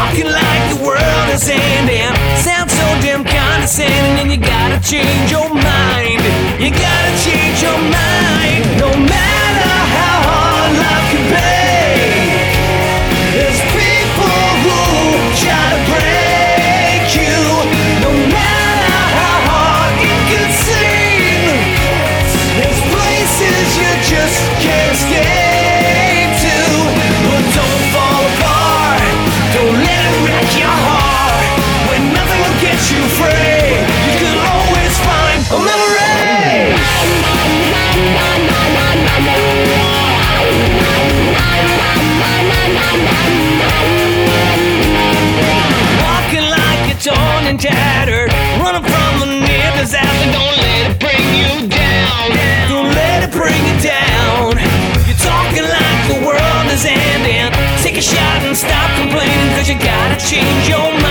talking like the world is ending. Sound so damn condescending, and you gotta change your mind. You gotta change your mind. No matter how hard life can be, there's people who try to break you. No matter how hard it could seem, there's places you just can't escape to. But don't fall apart, don't let it wreck your heart. When nothing will get you free, you could always find a memory. Walking like you're torn and tattered, running from a near disaster. Don't let it bring you down. Don't let it bring you down. You're talking like the world is ending. Take a shot and stop complaining, 'cause you gotta change your mind.